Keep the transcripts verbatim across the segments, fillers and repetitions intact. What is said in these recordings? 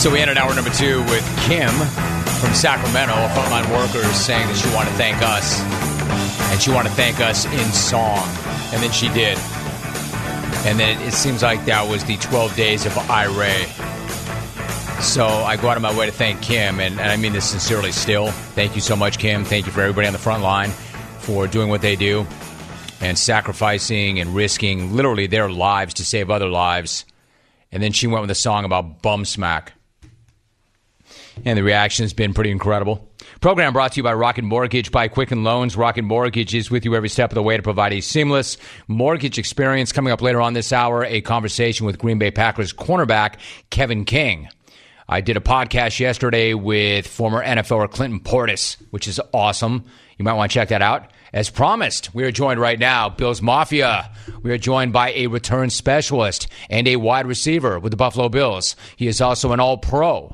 So we ended hour number two with Kim from Sacramento, a frontline worker, saying that she wanted to thank us. And she wanted to thank us in song. And then she did. And then it, it seems like that was the twelve days of Ira. So I go out of my way to thank Kim, and, and I mean this sincerely still. Thank you so much, Kim. Thank you for everybody on the front line for doing what they do and sacrificing and risking literally their lives to save other lives. And then she went with a song about bum smack. And the reaction has been pretty incredible. Program brought to you by Rocket Mortgage by Quicken Loans. Rocket Mortgage is with you every step of the way to provide a seamless mortgage experience. Coming up later on this hour, a conversation with Green Bay Packers cornerback Kevin King. I did a podcast yesterday with former N F L er Clinton Portis, which is awesome. You might want to check that out. As promised, we are joined right now, Bills Mafia. We are joined by a return specialist and a wide receiver with the Buffalo Bills. He is also an All-Pro.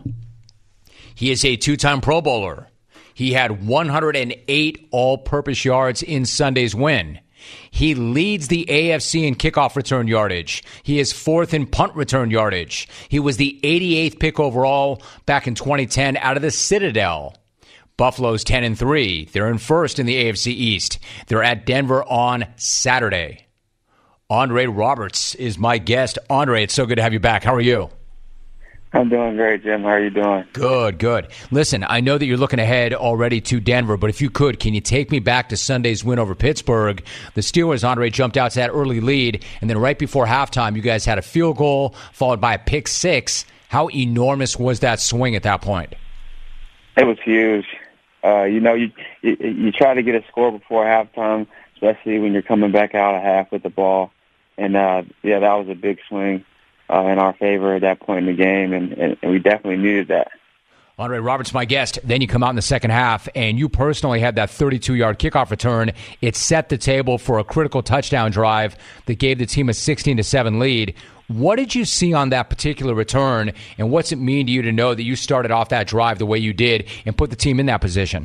He is a two-time Pro Bowler. He had one hundred eight all-purpose yards in Sunday's win. He leads the A F C in kickoff return yardage. He is fourth in punt return yardage. He was the eighty-eighth pick overall back in twenty ten out of the Citadel. Buffalo's ten and three. They're in first in the A F C East. They're at Denver on Saturday. Andre Roberts is my guest. Andre, it's so good to have you back. How are you? I'm doing great, Jim. How are you doing? Good, good. Listen, I know that you're looking ahead already to Denver, but if you could, can you take me back to Sunday's win over Pittsburgh? The Steelers, Andre, jumped out to that early lead, and then right before halftime, you guys had a field goal followed by a pick six. How enormous was that swing at that point? It was huge. Uh, you know, you, you you try to get a score before halftime, especially when you're coming back out of half with the ball. And, uh, yeah, that was a big swing. Uh, in our favor at that point in the game, and, and, and we definitely needed that. Andre Roberts, my guest. Then you come out in the second half, and you personally had that thirty-two-yard kickoff return. It set the table for a critical touchdown drive that gave the team a sixteen to seven lead. What did you see on that particular return, and what's it mean to you to know that you started off that drive the way you did and put the team in that position?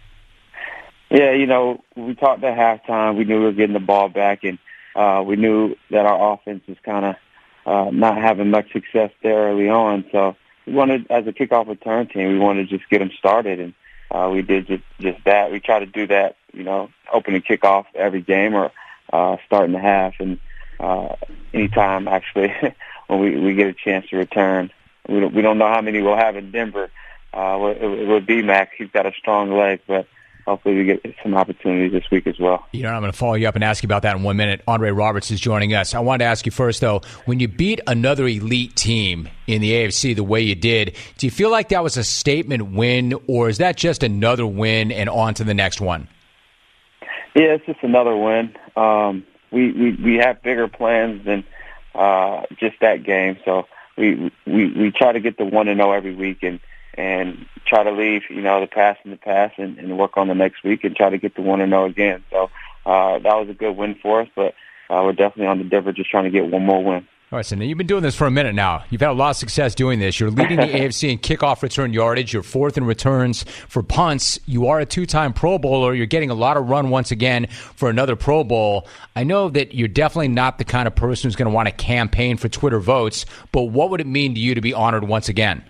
Yeah, you know, we talked at halftime. We knew we were getting the ball back, and uh, we knew that our offense was kind of Uh, not having much success there early on. So we wanted, as a kickoff return team, we wanted to just get them started, and uh, we did just, just that. We try to do that, you know, opening kickoff every game or uh, starting the half, and uh, anytime, actually, when we, we get a chance to return. We don't, we don't know how many we'll have in Denver. Uh, it, it would be Mac. He's got a strong leg, but hopefully we get some opportunities this week as well. You know, I'm going to follow you up and ask you about that in one minute. Andre Roberts is joining us. I wanted to ask you first, though, when you beat another elite team in the A F C the way you did, do you feel like that was a statement win, or is that just another win and on to the next one? Yeah, it's just another win. Um, we, we, we have bigger plans than uh, just that game, so we, we, we try to get the one and oh every week, and and try to leave, you know, the past in the past and, and work on the next week and try to get the one and oh again. So uh, that was a good win for us, but uh, we're definitely on the Denver just trying to get one more win. All right, so now you've been doing this for a minute now. You've had a lot of success doing this. You're leading the A F C in kickoff return yardage. You're fourth in returns for punts. You are a two-time Pro Bowler. You're getting a lot of run once again for another Pro Bowl. I know that you're definitely not the kind of person who's going to want to campaign for Twitter votes, but what would it mean to you to be honored once again?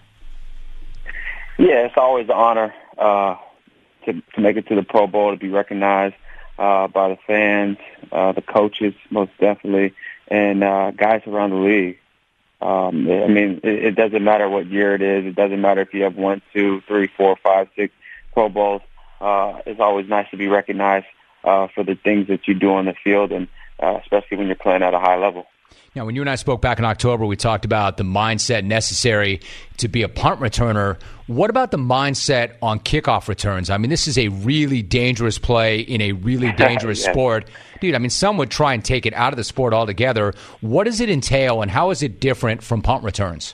Yeah, it's always an honor uh, to, to make it to the Pro Bowl, to be recognized uh, by the fans, uh, the coaches, most definitely, and uh, guys around the league. Um, I mean, it, it doesn't matter what year it is. It doesn't matter if you have one, two, three, four, five, six Pro Bowls. Uh, it's always nice to be recognized uh, for the things that you do on the field, and uh, especially when you're playing at a high level. Now, when you and I spoke back in October, we talked about the mindset necessary to be a punt returner. What about the mindset on kickoff returns? I mean, this is a really dangerous play in a really dangerous yeah. sport. Dude, I mean, some would try and take it out of the sport altogether. What does it entail, and how is it different from punt returns?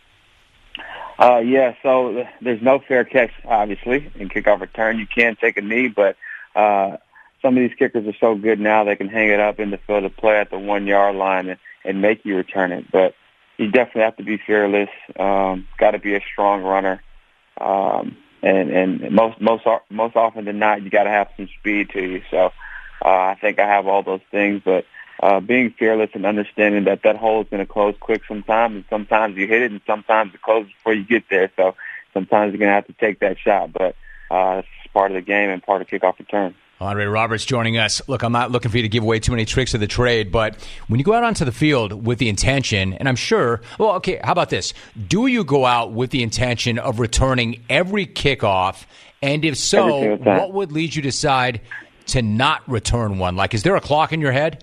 Uh, yeah, so there's no fair catch, obviously, in kickoff return. You can take a knee, but uh, some of these kickers are so good now they can hang it up in the field of play at the one-yard line and, and make you return it. But you definitely have to be fearless. Um, got to be a strong runner. Um, and, and most most most often than not, you got to have some speed to you. So uh, I think I have all those things, but uh, being fearless and understanding that that hole is going to close quick sometimes, and sometimes you hit it, and sometimes it closes before you get there. So sometimes you're going to have to take that shot, but uh, it's part of the game and part of kickoff return. Andre Roberts joining us. Look, I'm not looking for you to give away too many tricks of the trade, but when you go out onto the field with the intention, and I'm sure, well, okay, how about this? Do you go out with the intention of returning every kickoff? And if so, what would lead you to decide to not return one? Like, is there a clock in your head?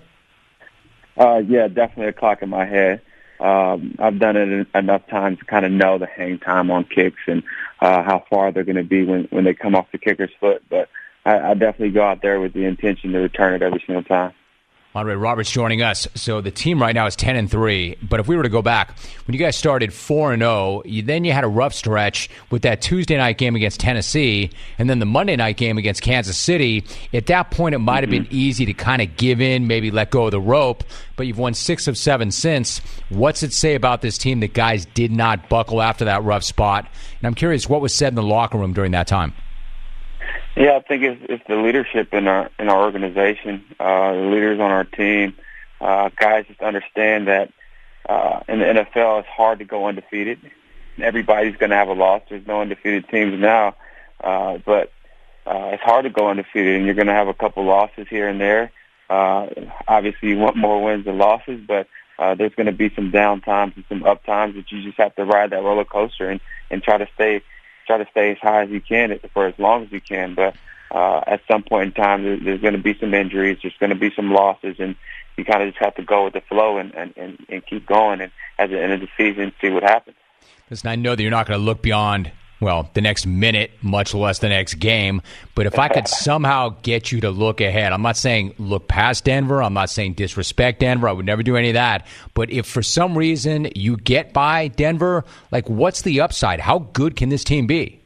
Uh, yeah, definitely a clock in my head. Um, I've done it enough times to kind of know the hang time on kicks and uh, how far they're going to be when, when they come off the kicker's foot, but I, I definitely go out there with the intention to return it every single time. Andre Roberts joining us. So the team right now is ten and three, but if we were to go back, when you guys started four and oh, you, then you had a rough stretch with that Tuesday night game against Tennessee, and then the Monday night game against Kansas City. At that point, it might have mm-hmm. been easy to kind of give in, maybe let go of the rope, but you've won six of seven since. What's it say about this team that guys did not buckle after that rough spot? And I'm curious, what was said in the locker room during that time? Yeah, I think it's, it's the leadership in our in our organization, uh, the leaders on our team. Uh, guys just understand that uh, in the N F L it's hard to go undefeated. Everybody's going to have a loss. There's no undefeated teams now, uh, but uh, it's hard to go undefeated, and you're going to have a couple losses here and there. Uh, obviously, you want more wins than losses, but uh, there's going to be some down times and some up times that you just have to ride that roller coaster and, and try to stay. try to stay as high as you can for as long as you can. But uh, at some point in time, there, there's going to be some injuries. There's going to be some losses, and you kind of just have to go with the flow and, and, and, and keep going. And at the end of the season, see what happens. Listen, I know that you're not going to look beyond, well, the next minute, much less the next game. But if I could somehow get you to look ahead, I'm not saying look past Denver. I'm not saying disrespect Denver. I would never do any of that. But if for some reason you get by Denver, like, what's the upside? How good can this team be?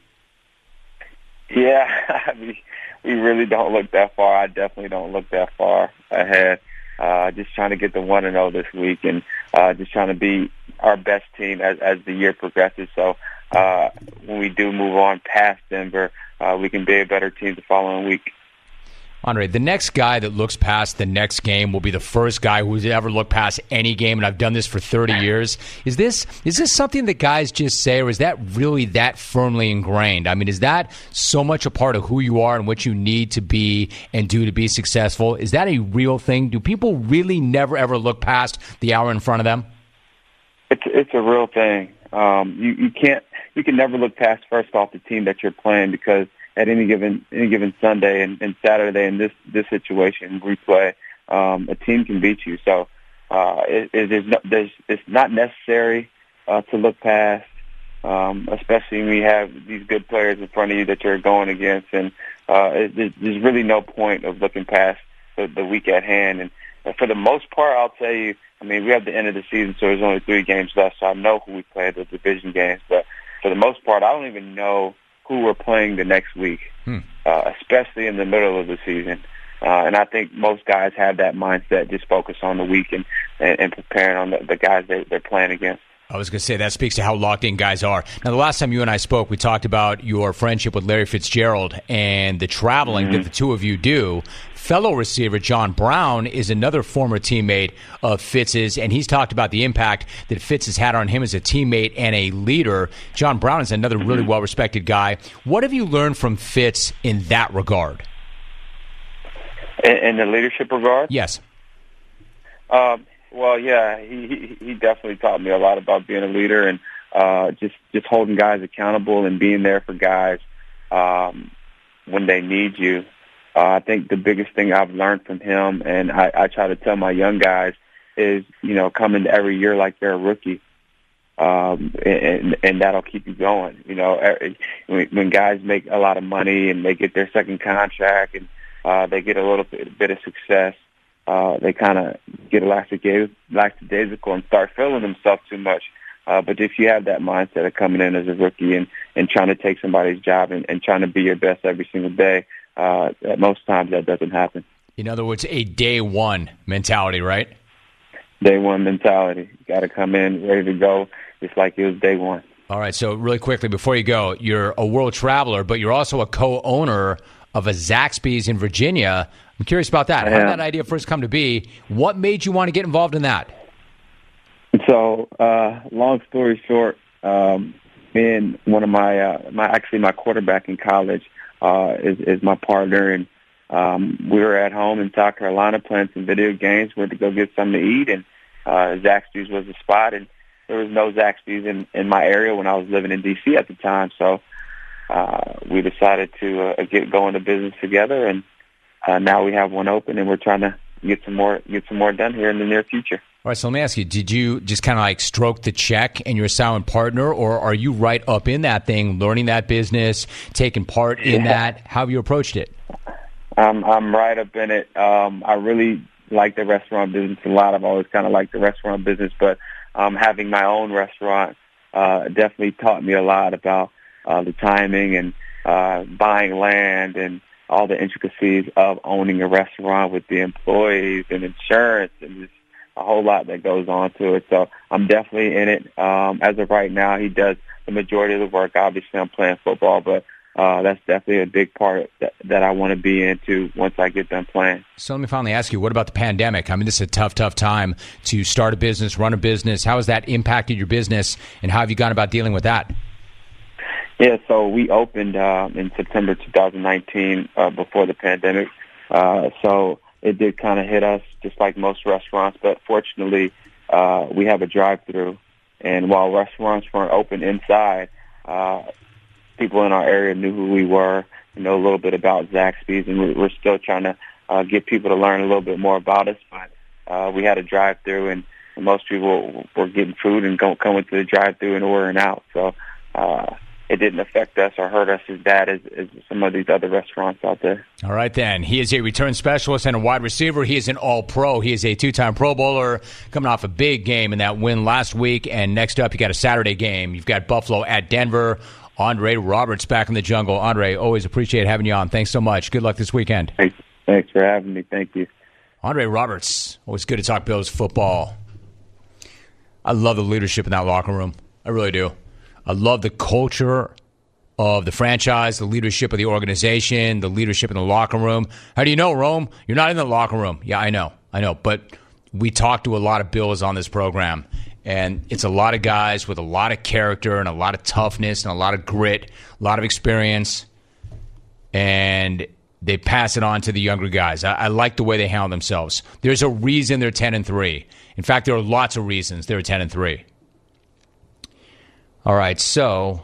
Yeah, I mean, we really don't look that far. I definitely don't look that far ahead. Uh, just trying to get the one and zero this week, and uh, just trying to be our best team as, as the year progresses. So uh, when we do move on past Denver, uh, we can be a better team the following week. Andre, the next guy that looks past the next game will be the first guy who's ever looked past any game, and I've done this for thirty years. Is this is this something that guys just say, or is that really that firmly ingrained? I mean, is that so much a part of who you are and what you need to be and do to be successful? Is that a real thing? Do people really never, ever look past the hour in front of them? It's, it's a real thing. Um, you, you can't, you can never look past, first off, the team that you're playing, because at any given any given Sunday and, and Saturday in this this situation we play, um, a team can beat you. So uh, it, it is not, there's, it's not necessary uh, to look past, um, especially when you have these good players in front of you that you're going against. And uh, it, there's really no point of looking past the, the week at hand. And for the most part, I'll tell you, I mean, we have the end of the season, so there's only three games left, so I know who we play at the division games. But for the most part, I don't even know who we're playing the next week, hmm. uh, especially in the middle of the season. Uh, and I think most guys have that mindset, just focus on the week and, and, and preparing on the, the guys they, they're playing against. I was going to say, that speaks to how locked in guys are. Now, the last time you and I spoke, we talked about your friendship with Larry Fitzgerald and the traveling mm-hmm. that the two of you do. Fellow receiver John Brown is another former teammate of Fitz's, and he's talked about the impact that Fitz has had on him as a teammate and a leader. John Brown is another really well-respected guy. What have you learned from Fitz in that regard? In, in the leadership regard? Yes. Um, well, yeah, he, he he definitely taught me a lot about being a leader and uh, just just holding guys accountable and being there for guys um, when they need you. Uh, I think the biggest thing I've learned from him, and I, I try to tell my young guys, is, you know, come into every year like they're a rookie, um, and, and that'll keep you going. You know, when guys make a lot of money and they get their second contract and uh, they get a little bit, bit of success, uh, they kind of get lackadaisical and start feeling themselves too much. Uh, but if you have that mindset of coming in as a rookie and, and trying to take somebody's job and, and trying to be your best every single day, uh, at most times that doesn't happen. In other words, a day one mentality, right? Day one mentality. You got to come in ready to go, just like it was day one. All right, so really quickly before you go, you're a world traveler, but you're also a co-owner of a Zaxby's in Virginia. I'm curious about that. How did that idea first come to be? What made you want to get involved in that? So, uh, long story short, um, me and one of my, uh, my actually my quarterback in college uh, is, is my partner, and um, we were at home in South Carolina playing some video games. We went to go get something to eat, and uh, Zaxby's was the spot, and there was no Zaxby's in, in my area when I was living in D C at the time. So uh, we decided to uh, get going to business together, and uh, now we have one open, and we're trying to get some more get some more done here in the near future. All right, so let me ask you, did you just kind of like stroke the check and you're a silent partner, or are you right up in that thing, learning that business, taking part in Yeah. that? How have you approached it? I'm I'm right up in it. Um, I really like the restaurant business a lot. I've always kind of liked the restaurant business, but um, having my own restaurant uh, definitely taught me a lot about uh, the timing and uh, buying land and all the intricacies of owning a restaurant with the employees and insurance and just a whole lot that goes on to it. So I'm definitely in it. Um, as of right now, he does the majority of the work. Obviously, I'm playing football, but uh, that's definitely a big part that, that I want to be into once I get done playing. So let me finally ask you, what about the pandemic? I mean, this is a tough, tough time to start a business, run a business. How has that impacted your business, and how have you gone about dealing with that? Yeah, so we opened uh, in September twenty nineteen uh, before the pandemic. Uh, so it did kind of hit us just like most restaurants, but fortunately uh, we have a drive-through. And while restaurants weren't open inside, uh, people in our area knew who we were, know a little bit about Zaxby's, and we're still trying to uh, get people to learn a little bit more about us. But uh, we had a drive-through, and most people were getting food and go, coming to the drive-through and ordering out. So uh, it didn't affect us or hurt us as bad as, as some of these other restaurants out there. All right, then. He is a return specialist and a wide receiver. He is an all-pro. He is a two-time Pro Bowler coming off a big game in that win last week. And next up, you got a Saturday game. You've got Buffalo at Denver. Andre Roberts back in the jungle. Andre, always appreciate having you on. Thanks so much. Good luck this weekend. Thanks, Thanks for having me. Thank you. Andre Roberts, always good to talk Bills football. I love the leadership in that locker room. I really do. I love the culture of the franchise, the leadership of the organization, the leadership in the locker room. How do you know, Rome? You're not in the locker room. Yeah, I know. I know. But we talk to a lot of Bills on this program, and it's a lot of guys with a lot of character and a lot of toughness and a lot of grit, a lot of experience, and they pass it on to the younger guys. I, I like the way they handle themselves. There's a reason they're ten and three. In fact, there are lots of reasons they're ten and three. All right, so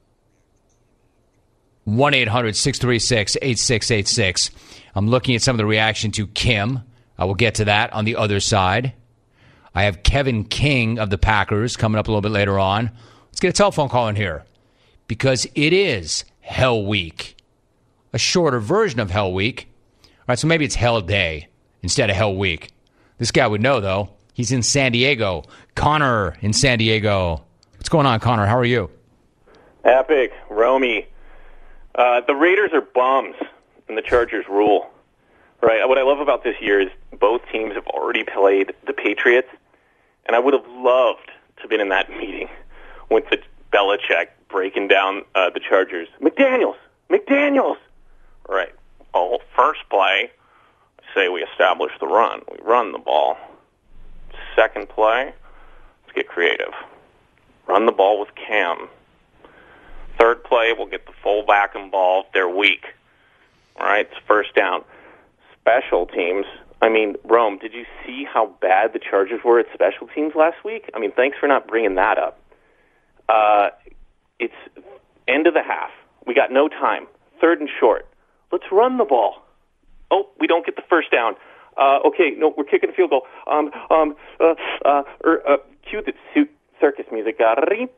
one eight hundred six three six eight six eight six. I'm looking at some of the reaction to Kim. I will get to that on the other side. I have Kevin King of the Packers coming up a little bit later on. Let's get a telephone call in here because it is Hell Week, a shorter version of Hell Week. All right, so maybe it's Hell Day instead of Hell Week. This guy would know, though. He's in San Diego. Connor in San Diego. What's going on, Connor? How are you? Epic, Romy. Uh, the Raiders are bums, and the Chargers rule. Right. What I love about this year is both teams have already played the Patriots, and I would have loved to have been in that meeting with the Belichick breaking down uh, the Chargers. McDaniels, McDaniels. Right. Well, first play, I say we establish the run. We run the ball. Second play, let's get creative. Run the ball with Cam. Third play, we'll get the fullback involved. They're weak. All right, it's first down. Special teams. I mean, Rome, did you see how bad the Chargers were at special teams last week? I mean, thanks for not bringing that up. Uh, it's end of the half. We got no time. Third and short. Let's run the ball. Oh, we don't get the first down. Uh, okay, no, we're kicking a field goal. Um, um, uh, uh, er, uh, cue the suit. Circus music. I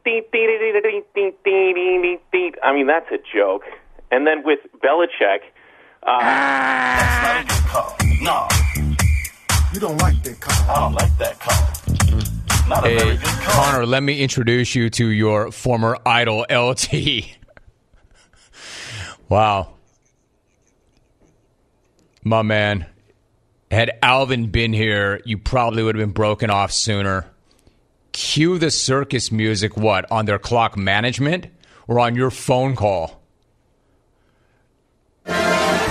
mean, that's a joke. And then with Belichick... Uh, that's not a good call. No. You don't like that call. I don't like that call. Not a hey, very good call. Connor, let me introduce you to your former idol, L T. Wow. My man. Had Alvin been here, you probably would have been broken off sooner. Cue the circus music, what, on their clock management or on your phone call?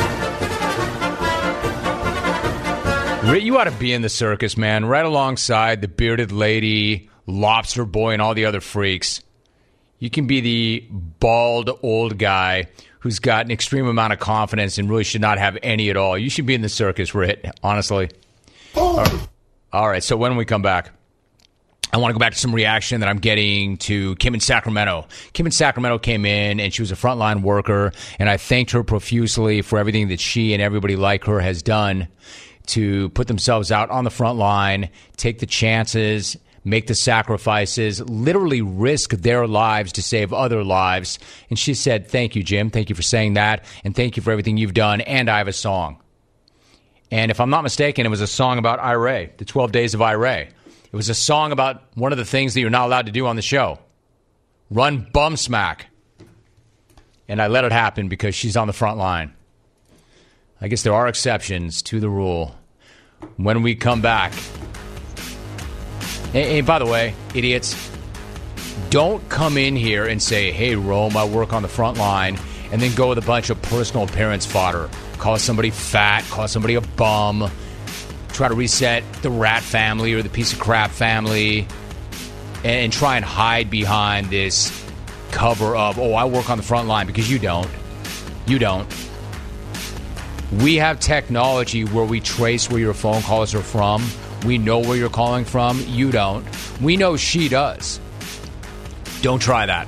You ought to be in the circus, man, right alongside the bearded lady, lobster boy, and all the other freaks. You can be the bald old guy who's got an extreme amount of confidence and really should not have any at all. You should be in the circus, Rit, honestly. All right. All right, so when we come back, I want to go back to some reaction that I'm getting to Kim in Sacramento. Kim in Sacramento came in, and she was a frontline worker, and I thanked her profusely for everything that she and everybody like her has done to put themselves out on the front line, take the chances, make the sacrifices, literally risk their lives to save other lives. And she said, thank you, Jim. Thank you for saying that, and thank you for everything you've done, and I have a song. And if I'm not mistaken, it was a song about I R A, the twelve days of I R A. It was a song about one of the things that you're not allowed to do on the show. Run bum smack. And I let it happen because she's on the front line. I guess there are exceptions to the rule. When we come back. Hey, hey, by the way, idiots, don't come in here and say, hey, Rome, I work on the front line, and then go with a bunch of personal appearance fodder. Call somebody fat, call somebody a bum, try to reset the rat family or the piece of crap family, and, and try and hide behind this cover of, oh, I work on the front line, because you don't. You don't. We have technology where we trace where your phone calls are from. We know where you're calling from. You don't. We know she does. Don't try that.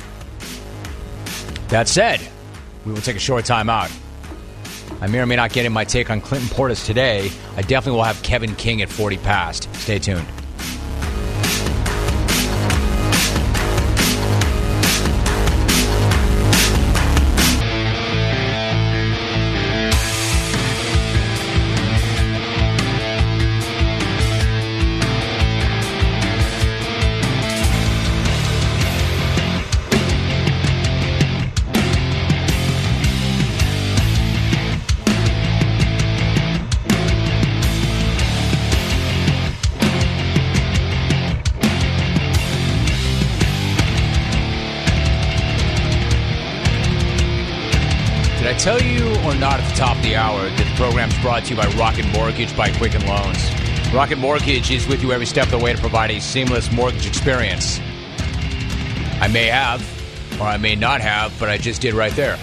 That said, we will take a short time out. I may or may not get in my take on Clinton Portis today. I definitely will have Kevin King at forty past. Stay tuned. Tell you or not at the top of the hour that the program's brought to you by Rocket Mortgage by Quicken Loans. Rocket Mortgage is with you every step of the way to provide a seamless mortgage experience. I may have, or I may not have, but I just did right there.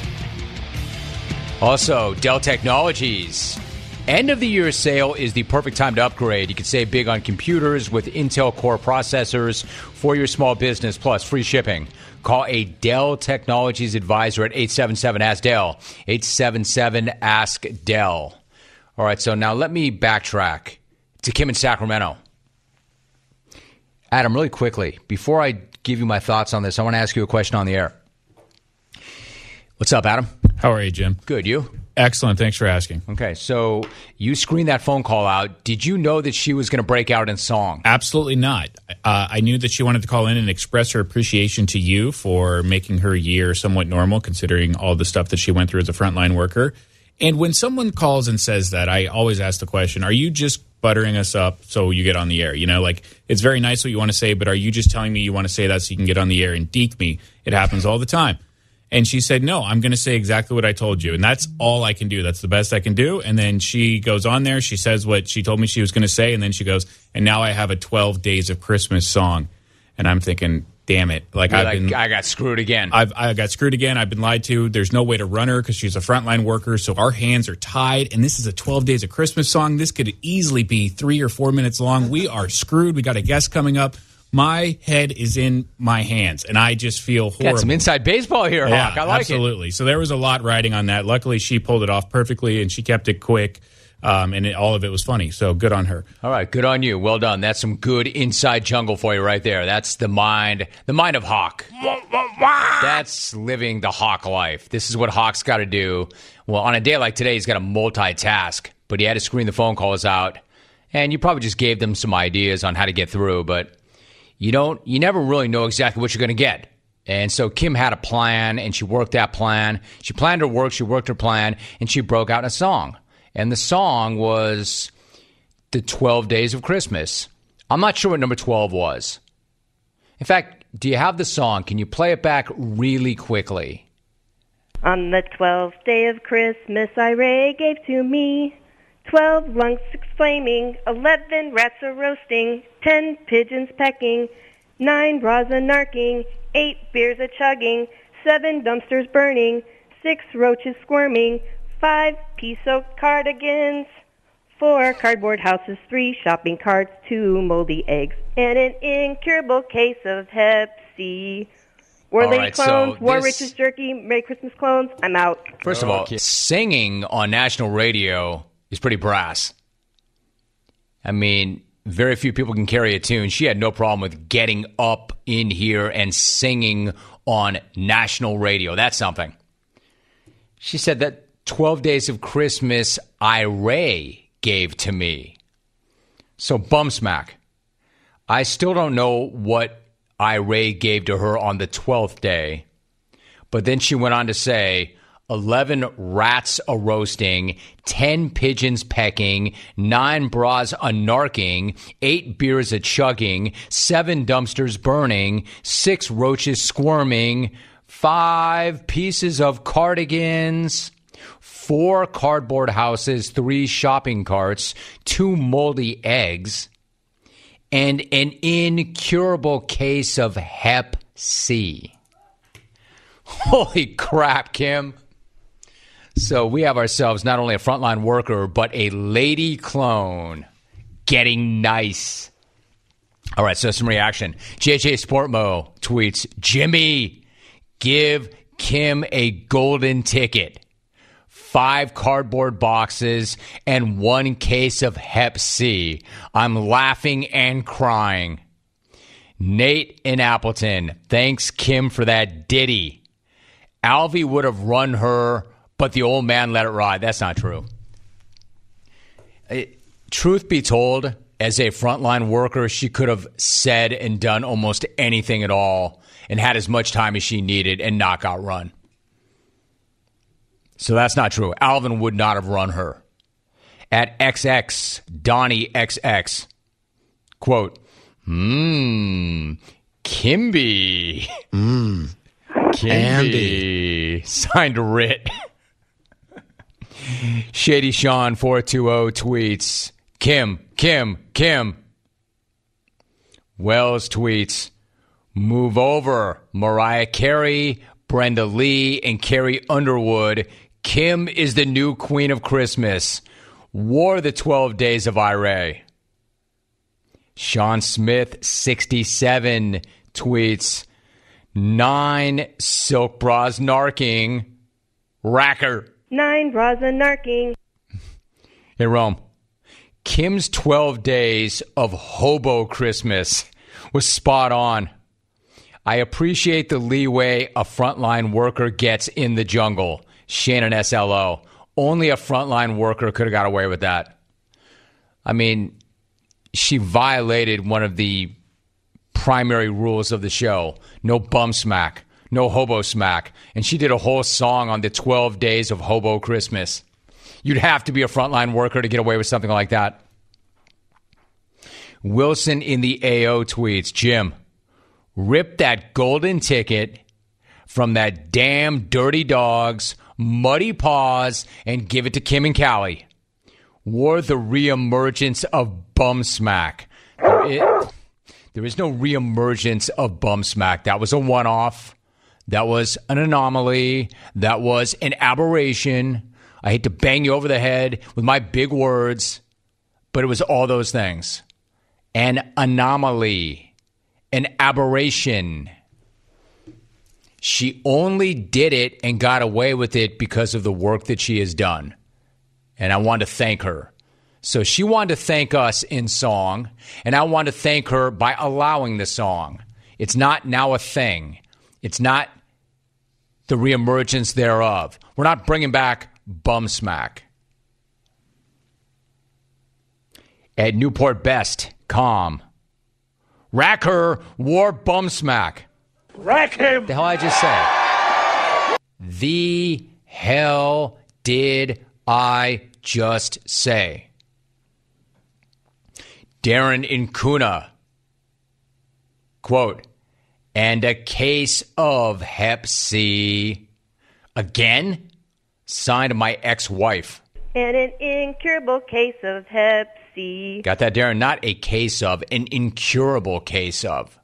Also, Dell Technologies. End of the year sale is the perfect time to upgrade. You can save big on computers with Intel Core processors for your small business, plus free shipping. Call a Dell Technologies advisor at eight seven seven, ask Dell. eight seven seven, ask Dell. All right, so now let me backtrack to Kim in Sacramento. Adam, really quickly, before I give you my thoughts on this, I want to ask you a question on the air. What's up, Adam? How are you, Jim? Good, you? Excellent. Thanks for asking. Okay, so you screened that phone call out. Did you know that she was going to break out in song? Absolutely not. Uh, I knew that she wanted to call in and express her appreciation to you for making her year somewhat normal, considering all the stuff that she went through as a frontline worker. And when someone calls and says that, I always ask the question, are you just buttering us up so you get on the air? You know, like, it's very nice what you want to say, but are you just telling me you want to say that so you can get on the air and deke me? It happens all the time. And she said, no, I'm going to say exactly what I told you. And that's all I can do. That's the best I can do. And then she goes on there. She says what she told me she was going to say. And then she goes, and now I have a twelve Days of Christmas song. And I'm thinking, damn it. Like, You're I've like, been, I got screwed again. I've, I got screwed again. I've been lied to. There's no way to run her because she's a frontline worker. So our hands are tied. And this is a twelve Days of Christmas song. This could easily be three or four minutes long. We are screwed. We got a guest coming up. My head is in my hands, and I just feel horrible. Got some inside baseball here, yeah, Hawk. I like absolutely. it. Absolutely. So there was a lot riding on that. Luckily, she pulled it off perfectly, and she kept it quick, um, and it, all of it was funny. So good on her. All right, good on you. Well done. That's some good inside jungle for you right there. That's the mind, the mind of Hawk. That's living the Hawk life. This is what Hawk's got to do. Well, on a day like today, he's got to multitask, but he had to screen the phone calls out, and you probably just gave them some ideas on how to get through, but You don't. You never really know exactly what you're going to get. And so Kim had a plan, and she worked that plan. She planned her work, she worked her plan, and she broke out in a song. And the song was the twelve Days of Christmas. I'm not sure what number twelve was. In fact, do you have the song? Can you play it back really quickly? On the twelfth day of Christmas, I R A gave to me Twelve lungs flaming, eleven rats are roasting, ten pigeons pecking, nine bras a narking, eight beers a chugging, seven dumpsters burning, six roaches squirming, five pea-soaked cardigans, four cardboard houses, three shopping carts, two moldy eggs, and an incurable case of Hep C. War All Lady right, clones, so War this- Riches jerky, Merry Christmas clones. I'm out. First of all, singing on national radio is pretty brass. I mean, very few people can carry a tune. She had no problem with getting up in here and singing on national radio. That's something. She said that twelve Days of Christmas Ray gave to me. So, bum smack. I still don't know what Ray gave to her on the twelfth day. But then she went on to say, eleven rats a roasting, ten pigeons pecking, nine bras a narking, eight beers a chugging, seven dumpsters burning, six roaches squirming, five pieces of cardigans, four cardboard houses, three shopping carts, two moldy eggs, and an incurable case of Hep C. Holy crap, Kim. So we have ourselves not only a frontline worker, but a lady clone getting nice. All right, so some reaction. J J Sportmo tweets, Jimmy, give Kim a golden ticket. Five cardboard boxes and one case of Hep C. I'm laughing and crying. Nate in Appleton, thanks Kim for that ditty. Alvy would have run her, but the old man let it ride. That's not true. It, truth be told, as a frontline worker, she could have said and done almost anything at all and had as much time as she needed and not got run. So that's not true. Alvin would not have run her. At X X, Donnie X X, quote, hmm, Kimby. Mmm. Kimby. Signed writ. Shady Sean four two zero tweets, Kim, Kim, Kim. Wells tweets, move over. Mariah Carey, Brenda Lee, and Carrie Underwood. Kim is the new queen of Christmas. Wore the twelve days of Ray. Sean Smith sixty-seven tweets, nine silk bras narking. Racker. Nine bras a narking. Hey, Rome. Kim's twelve days of hobo Christmas was spot on. I appreciate the leeway a frontline worker gets in the jungle. Shannon S L O. Only a frontline worker could have got away with that. I mean, she violated one of the primary rules of the show. No bum smack. No hobo smack. And she did a whole song on the twelve days of hobo Christmas. You'd have to be a frontline worker to get away with something like that. Wilson in the A O tweets, Jim, rip that golden ticket from that damn dirty dog's muddy paws and give it to Kim and Callie. War the reemergence of bum smack. There is, there is no reemergence of bum smack. That was a one-off. That was an anomaly. That was an aberration. I hate to bang you over the head with my big words, but it was all those things. An anomaly. An aberration. She only did it and got away with it because of the work that she has done. And I want to thank her. So she wanted to thank us in song, and I want to thank her by allowing the song. It's not now a thing. It's not the reemergence thereof. We're not bringing back bum smack. At Newport Best, calm. Rack her, war bum smack. Rack him! The hell I just say? The hell did I just say? Darren in Kuna, quote, and a case of Hep C. Again? Signed my ex-wife. and an incurable case of Hep C. Got that, Darren? Not a case of, an incurable case of.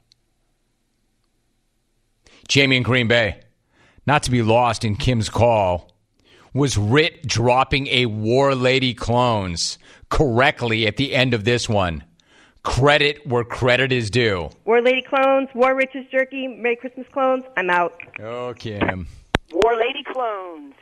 Jamie in Green Bay, not to be lost in Kim's call, was Rit dropping a War Lady clones correctly at the end of this one. Credit where credit is due. War Lady clones, War Riches jerky, Merry Christmas clones. I'm out. Oh, Kim. War Lady clones.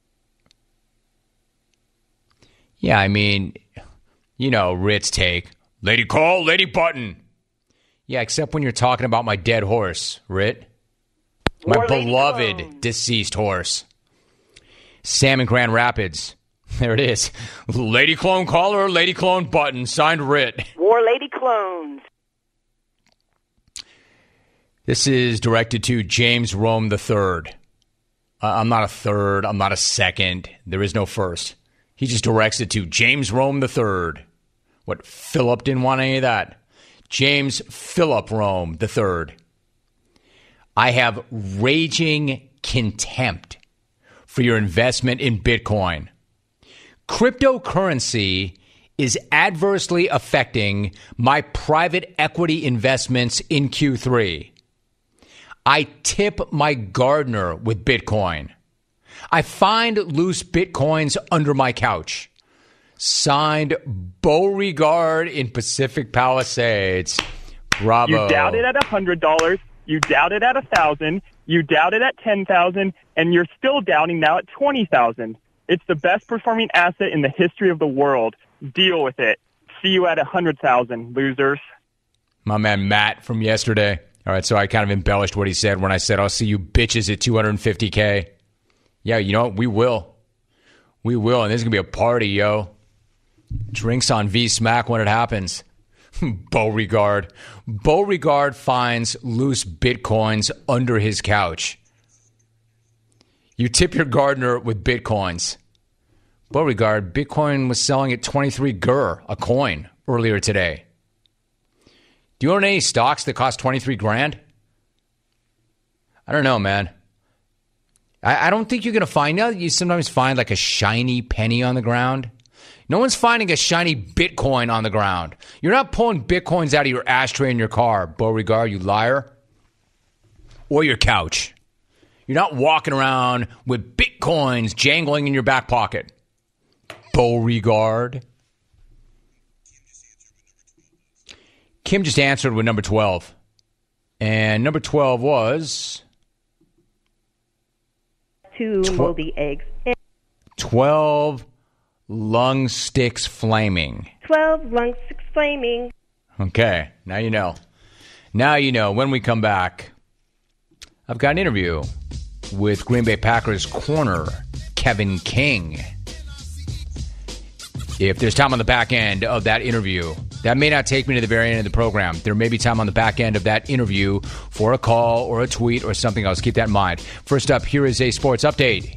Yeah, I mean, you know, Rit's take. Lady Call, Lady Button. Yeah, except when you're talking about my dead horse, Rit. My War Lady beloved clones. deceased horse. Sam in Grand Rapids. There it is. Lady Clone Caller, Lady Clone Button, signed Rit. War Lady clones. This is directed to James Rome the Third. Uh, I'm not a third. I'm not a second. There is no first. He just directs it to James Rome the Third. What, Philip didn't want any of that? James Philip Rome the Third. I have raging contempt for your investment in Bitcoin. Cryptocurrency is adversely affecting my private equity investments in Q three. I tip my gardener with Bitcoin. I find loose Bitcoins under my couch. Signed, Beauregard in Pacific Palisades. Bravo. You doubt it at one hundred dollars. You doubt it at one thousand dollars. You doubt it at ten thousand dollars. And you're still doubting now at twenty thousand dollars. It's the best performing asset in the history of the world. Deal with it. See you at one hundred thousand, losers. My man Matt from yesterday. All right, so I kind of embellished what he said when I said, I'll see you bitches at two hundred fifty K. Yeah, you know what? We will. We will, and there's going to be a party, yo. Drinks on V-Smack when it happens. Beauregard. Beauregard finds loose Bitcoins under his couch. You tip your gardener with Bitcoins. Beauregard, Bitcoin was selling at twenty-three G U R a coin earlier today. Do you own any stocks that cost twenty-three grand? I don't know, man. I, I don't think you're going to find out. You sometimes find like a shiny penny on the ground. No one's finding a shiny Bitcoin on the ground. You're not pulling Bitcoins out of your ashtray in your car, Beauregard, you liar. Or your couch. You're not walking around with Bitcoins jangling in your back pocket. Beauregard. Kim just answered with number twelve. And number twelve was... Two Tw- moldy eggs. twelve lung sticks flaming. Twelve lung sticks flaming. Okay, now you know. Now you know. When we come back, I've got an interview with Green Bay Packers corner Kevin King. If there's time on the back end of that interview, that may not take me to the very end of the program. There may be time on the back end of that interview for a call or a tweet or something else. Keep that in mind. First up, here is a sports update.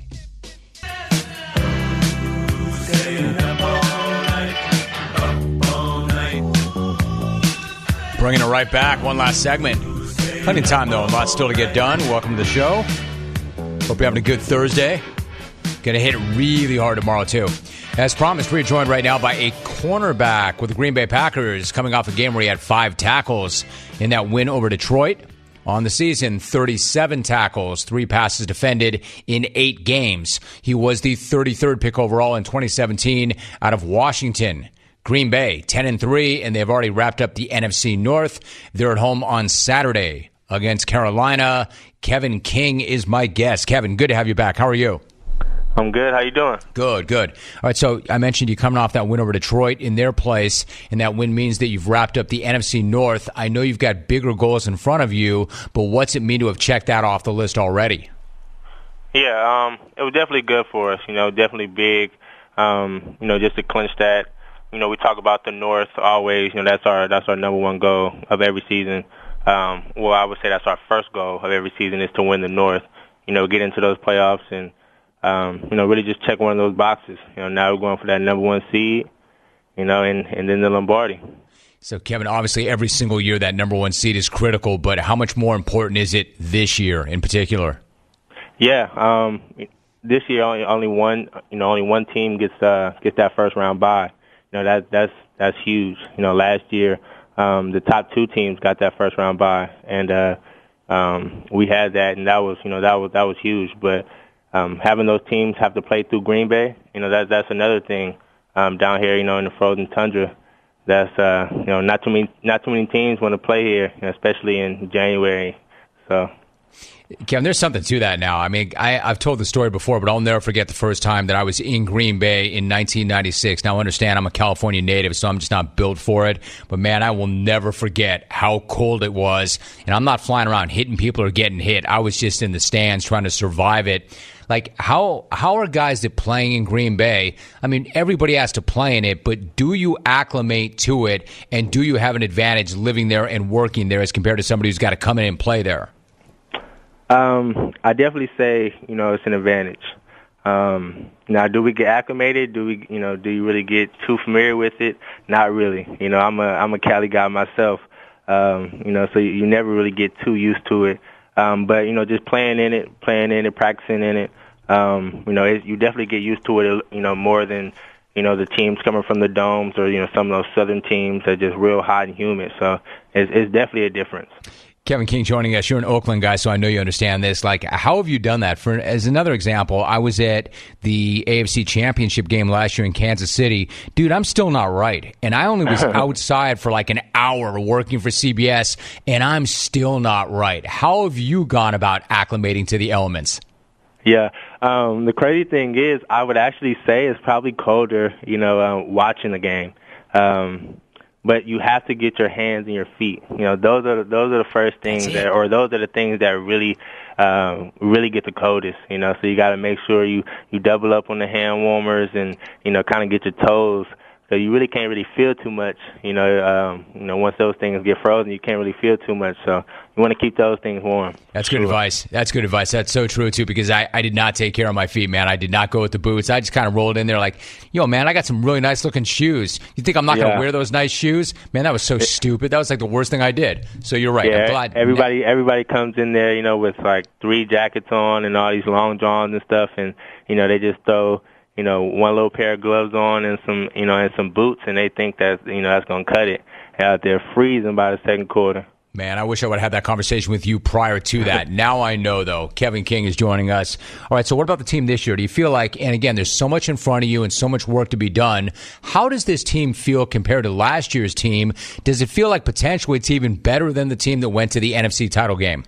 Bringing it right back. One last segment. Plenty of time, though. A lot still to get done. Welcome to the show. Hope you're having a good Thursday. Going to hit it really hard tomorrow, too. As promised, we're joined right now by a cornerback with the Green Bay Packers coming off a game where he had five tackles in that win over Detroit. On the season, thirty-seven tackles, three passes defended in eight games. He was the thirty-third pick overall in twenty seventeen out of Washington. Green Bay, ten and three, and they've already wrapped up the N F C North. They're at home on Saturday against Carolina. Kevin King is my guest. Kevin, good to have you back. How are you? I'm good. How you doing? Good, good. All right, so I mentioned you coming off that win over Detroit in their place, and that win means that you've wrapped up the N F C North. I know you've got bigger goals in front of you, but what's it mean to have checked that off the list already? Yeah, um, it was definitely good for us. You know, definitely big. Um, you know, just to clinch that. You know, we talk about the North always. You know, that's our that's our number one goal of every season. Um, well, I would say that's our first goal of every season is to win the North. You know, get into those playoffs and. Um, you know, really just check one of those boxes. You know, now we're going for that number one seed, you know, and, and then the Lombardi. So, Kevin, obviously every single year that number one seed is critical, but how much more important is it this year in particular? Yeah, um, this year only only one you know only one team gets uh, gets that first round bye. You know that that's that's huge. You know, last year um, the top two teams got that first round bye, and uh, um, we had that, and that was you know that was that was huge. But um, having those teams have to play through Green Bay, you know that that's another thing um, down here. You know, in the frozen tundra. That's uh, you know not too many not too many teams want to play here, especially in January. So, Kevin, there's something to that now. I mean, I, I've told the story before, but I'll never forget the first time that I was in Green Bay in nineteen ninety-six. Now, understand I'm a California native, so I'm just not built for it. But, man, I will never forget how cold it was. And I'm not flying around hitting people or getting hit. I was just in the stands trying to survive it. Like, how how are guys that playing in Green Bay? I mean, everybody has to play in it, but do you acclimate to it, and do you have an advantage living there and working there as compared to somebody who's got to come in and play there? Um, I definitely say, you know, it's an advantage. Um, now, do we get acclimated? Do we, you know, do you really get too familiar with it? Not really. You know, I'm a I'm a Cali guy myself. Um, you know, so you, you never really get too used to it. Um, but, you know, just playing in it, playing in it, practicing in it, um, you know, it, you definitely get used to it, you know, more than, you know, the teams coming from the domes or, you know, some of those southern teams that are just real hot and humid. So it's, it's definitely a difference. Kevin King joining us. You're an Oakland guy, so I know you understand this. Like, how have you done that? For as another example, I was at the A F C Championship game last year in Kansas City. Dude, I'm still not right. And I only was outside for like an hour working for C B S, and I'm still not right. How have you gone about acclimating to the elements? Yeah. Um, the crazy thing is, I would actually say it's probably colder, you know, uh, watching the game. Um But you have to get your hands and your feet. You know, those are those are the first things that, or those are the things that really, um, really get the coldest. You know, so you got to make sure you you double up on the hand warmers and you know kind of get your toes. So you really can't really feel too much. You know, um, you know once those things get frozen, you can't really feel too much. So you want to keep those things warm. That's good sure. advice. That's good advice. That's so true, too, because I, I did not take care of my feet, man. I did not go with the boots. I just kind of rolled in there like, yo, man, I got some really nice-looking shoes. You think I'm not yeah. going to wear those nice shoes? Man, that was so stupid. That was like the worst thing I did. So you're right. Yeah, I'm glad. Everybody, everybody comes in there, you know, with like three jackets on and all these long johns and stuff, and, you know, they just throw – you know, one little pair of gloves on and some, you know, and some boots, and they think that, you know, that's going to cut it. Out there freezing by the second quarter. Man, I wish I would have had that conversation with you prior to that. Now I know, though. Kevin King is joining us. All right, so what about the team this year? Do you feel like, and again, there's so much in front of you and so much work to be done. How does this team feel compared to last year's team? Does it feel like potentially it's even better than the team that went to the N F C title game?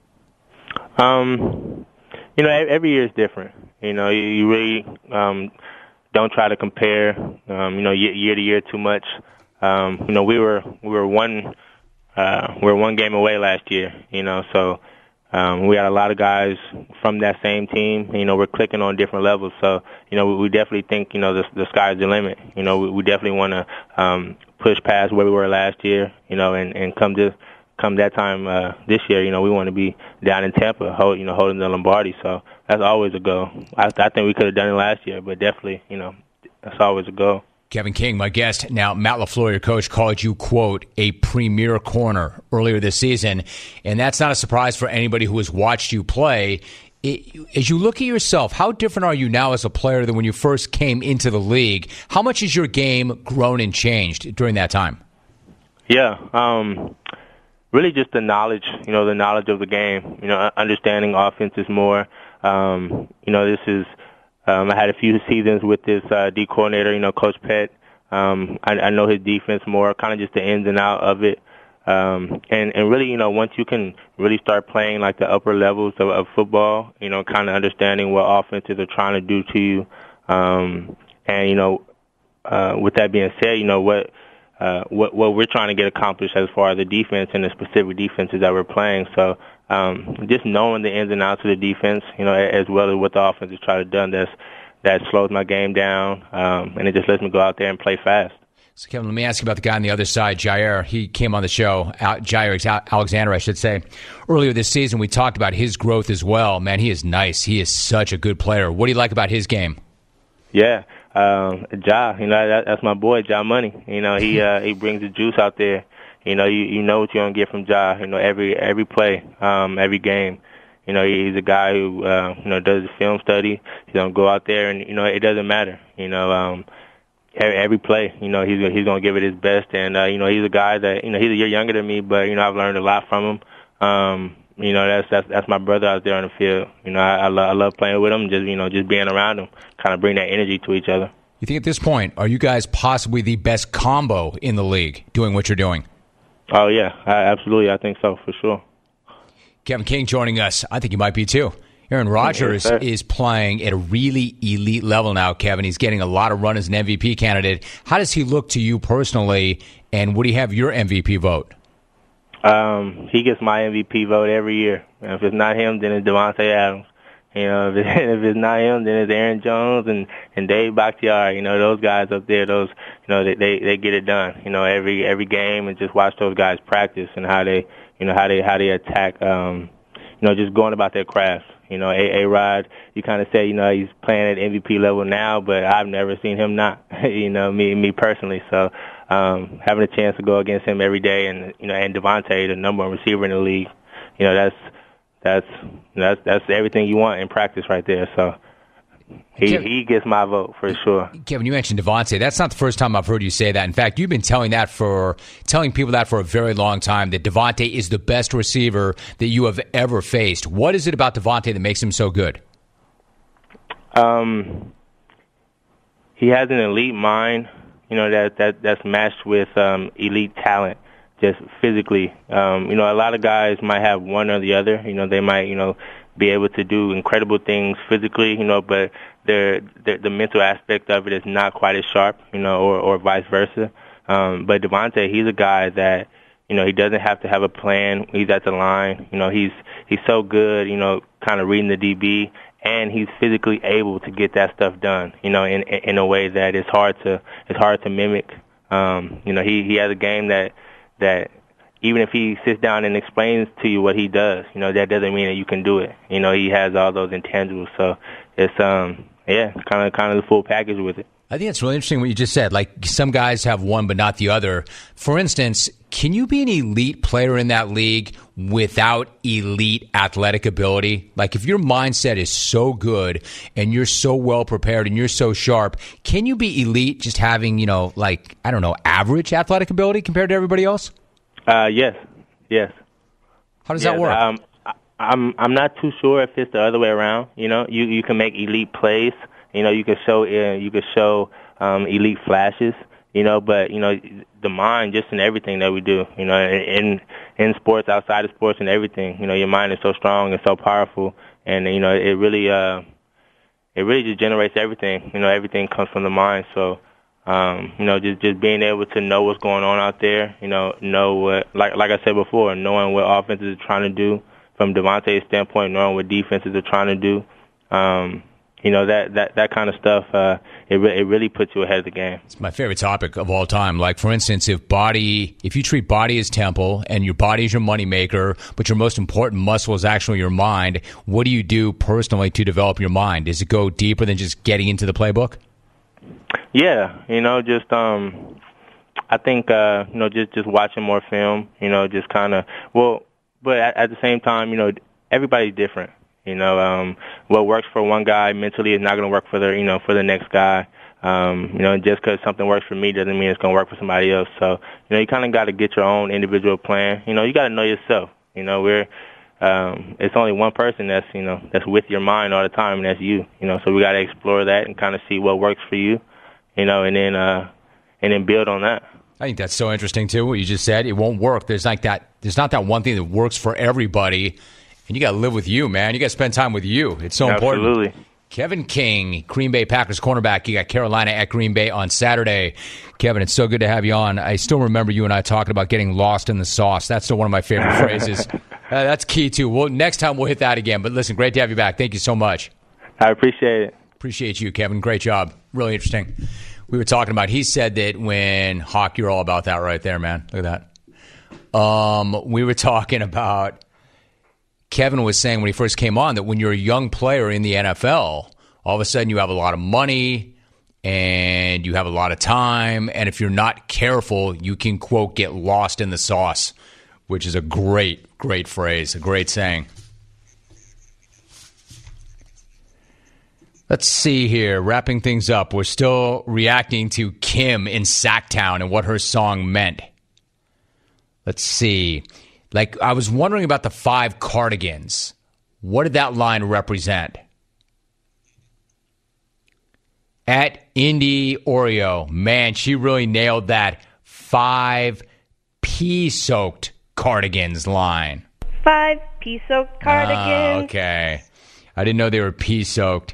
Um, you know, every year is different. You know, you, you really um, don't try to compare, um, you know, year, year to year too much. Um, you know, we were we were one uh, we were one game away last year. You know, so um, we had a lot of guys from that same team. You know, we're clicking on different levels. So you know, we, we definitely think you know the the sky's the limit. You know, we, we definitely want to um, push past where we were last year. You know, and and come to come that time uh, this year. You know, we want to be down in Tampa, hold, you know, holding the Lombardi. So that's always a goal. I, I think we could have done it last year, but definitely, you know, that's always a goal. Kevin King, my guest. Now, Matt LaFleur, your coach, called you, quote, a premier corner earlier this season, and that's not a surprise for anybody who has watched you play. It, as you look at yourself, how different are you now as a player than when you first came into the league? How much has your game grown and changed during that time? Yeah, um, really just the knowledge, you know, the knowledge of the game, you know, understanding offenses more. Um, you know, this is, um, I had a few seasons with this uh, D coordinator, you know, Coach Pett. Um, I, I know his defense more, kind of just the ins and out of it. Um, and, and really, you know, once you can really start playing like the upper levels of, of football, you know, kind of understanding what offenses are trying to do to you. Um, and, you know, uh, with that being said, you know, what, uh, what, what we're trying to get accomplished as far as the defense and the specific defenses that we're playing. So, um, just knowing the ins and outs of the defense, you know, as well as what the offense is trying to do, that's, that slows my game down. Um, and it just lets me go out there and play fast. So, Kevin, let me ask you about the guy on the other side, Jair. He came on the show, Jair Alexander, I should say. Earlier this season, we talked about his growth as well. Man, he is nice. He is such a good player. What do you like about his game? Yeah, um, Ja, you know, that, that's my boy, Ja Money. You know, he uh, he brings the juice out there. You know, you, you know what you're going to get from Ja, you know, every every play, um, every game. You know, he's a guy who, uh, you know, does film study. He's going to go out there and, you know, it doesn't matter. You know, um, every, every play, you know, he's, he's going to give it his best. And, uh, you know, he's a guy that, you know, he's a year younger than me, but, you know, I've learned a lot from him. Um, you know, that's, that's, that's my brother out there on the field. You know, I, I, lo- I love playing with him, just, you know, just being around him, kind of bring that energy to each other. You think at this point, are you guys possibly the best combo in the league doing what you're doing? Oh, yeah, I, absolutely. I think so, for sure. Kevin King joining us. I think you might be too. Aaron Rodgers yes, is playing at a really elite level now, Kevin. He's getting a lot of run as an M V P candidate. How does he look to you personally, and would he have your M V P vote? Um, he gets my M V P vote every year. And if it's not him, then it's Devontae Adams. You know, if, it, if it's not him, then it's Aaron Jones and, and Dave Bakhtiari. You know, those guys up there, those, you know, they, they, they get it done, you know, every, every game, and just watch those guys practice and how they, you know, how they, how they attack, um, you know, just going about their craft. You know, A- A-Rod, you kind of say, you know, he's playing at M V P level now, but I've never seen him not, you know, me, me personally. So, um, having a chance to go against him every day, and, you know, and Devontae, the number one receiver in the league, you know, that's, that's, that's, that's everything you want in practice right there. So, He, Kevin, he gets my vote for sure. Kevin, you mentioned Devontae. That's not the first time I've heard you say that. In fact, you've been telling that for telling people that for a very long time, that Devontae is the best receiver that you have ever faced. What is it about Devontae that makes him so good? Um, he has an elite mind, you know, that, that that's matched with um, elite talent, just physically. Um, you know, a lot of guys might have one or the other. You know, they might, you know, be able to do incredible things physically, you know, but the the mental aspect of it is not quite as sharp, you know, or, or vice versa. Um, but Devontae, he's a guy that, you know, he doesn't have to have a plan. He's at the line. You know, he's he's so good, you know, kind of reading the D B, and he's physically able to get that stuff done, you know, in in a way that is hard to it's hard to mimic. Um, you know, he, he has a game that that. Even if he sits down and explains to you what he does, you know, that doesn't mean that you can do it. You know, he has all those intangibles. So it's, um, yeah, kind of kind of the full package with it. I think it's really interesting what you just said. Like, some guys have one but not the other. For instance, can you be an elite player in that league without elite athletic ability? Like, if your mindset is so good and you're so well prepared and you're so sharp, can you be elite just having, you know, like, I don't know, average athletic ability compared to everybody else? Uh, yes, yes. How does yes, that work? Um, I, I'm I'm not too sure if it's the other way around. You know, you you can make elite plays. You know, you can show uh, you can show um, elite flashes. You know, but you know, the mind, just in everything that we do. You know, in in sports, outside of sports, and everything. You know, your mind is so strong and so powerful, and you know, it really uh, it really just generates everything. You know, everything comes from the mind. So. Um, you know, just just being able to know what's going on out there, you know, know what, like like I said before, knowing what offenses are trying to do from Devontae's standpoint, knowing what defenses are trying to do, um, you know, that, that, that kind of stuff, uh, it, re- it really puts you ahead of the game. It's my favorite topic of all time. Like, for instance, if body, if you treat body as temple and your body is your moneymaker, but your most important muscle is actually your mind, what do you do personally to develop your mind? Does it go deeper than just getting into the playbook? Yeah, you know, just um, I think uh, you know, just just watching more film, you know, just kind of well, but at, at the same time, you know, everybody's different. You know, um, what works for one guy mentally is not going to work for the you know for the next guy. Um, you know, just because something works for me doesn't mean it's going to work for somebody else. So, you know, you kind of got to get your own individual plan. You know, you got to know yourself. You know, we're um, it's only one person that's you know that's with your mind all the time, and that's you. You know, so we got to explore that and kind of see what works for you. You know, and then uh, and then build on that. I think that's so interesting too. What you just said, it won't work. There's like that. There's not that one thing that works for everybody, and you got to live with you, man. You got to spend time with you. It's so important. Absolutely. Kevin King, Green Bay Packers cornerback. You got Carolina at Green Bay on Saturday. Kevin, it's so good to have you on. I still remember you and I talking about getting lost in the sauce. That's still one of my favorite phrases. Uh, that's key too. Well, next time we'll hit that again. But listen, great to have you back. Thank you so much. I appreciate it. Appreciate you, Kevin. Great job. Really interesting. We were talking about, he said that when, Hawk, you're all about that right there, man. Look at that. Um, we were talking about, Kevin was saying when he first came on that when you're a young player in the N F L, all of a sudden you have a lot of money and you have a lot of time. And if you're not careful, you can, quote, get lost in the sauce, which is a great, great phrase, a great saying. Let's see here. Wrapping things up, we're still reacting to Kim in Sacktown and what her song meant. Let's see. Like, I was wondering about the five cardigans. What did that line represent? At Indy Oreo, man, she really nailed that five pea-soaked cardigans line. Five pea-soaked cardigans. Oh, okay. I didn't know they were pea-soaked.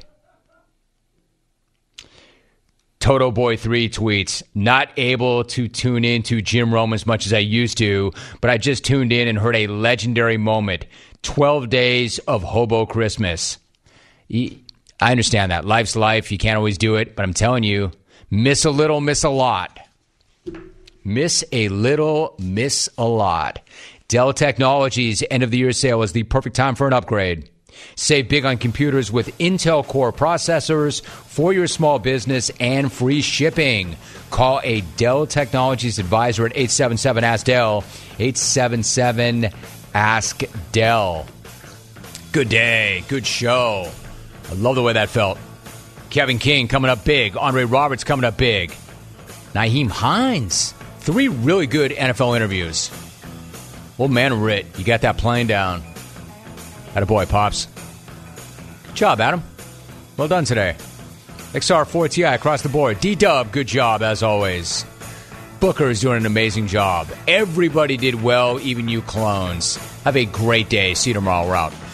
Toto Boy three tweets, not able to tune in to Jim Rome as much as I used to, but I just tuned in and heard a legendary moment. twelve days of Hobo Christmas. I understand that. Life's life. You can't always do it, but I'm telling you, miss a little, miss a lot. Miss a little, miss a lot. Dell Technologies' end-of-the-year sale is the perfect time for an upgrade. Save big on computers with Intel Core processors for your small business and free shipping. Call a Dell Technologies advisor at eight seven seven, ask Dell, eight seven seven, ask Dell. Good day, good show. I love the way that felt. Kevin King coming up big. Andre Roberts coming up big. Nyheim Hines. Three really good N F L interviews. Old man Rit, you got that playing down. Attaboy, Pops. Good job, Adam. Well done today. X R four T I across the board. D-Dub, good job, as always. Booker is doing an amazing job. Everybody did well, even you clones. Have a great day. See you tomorrow. We're out.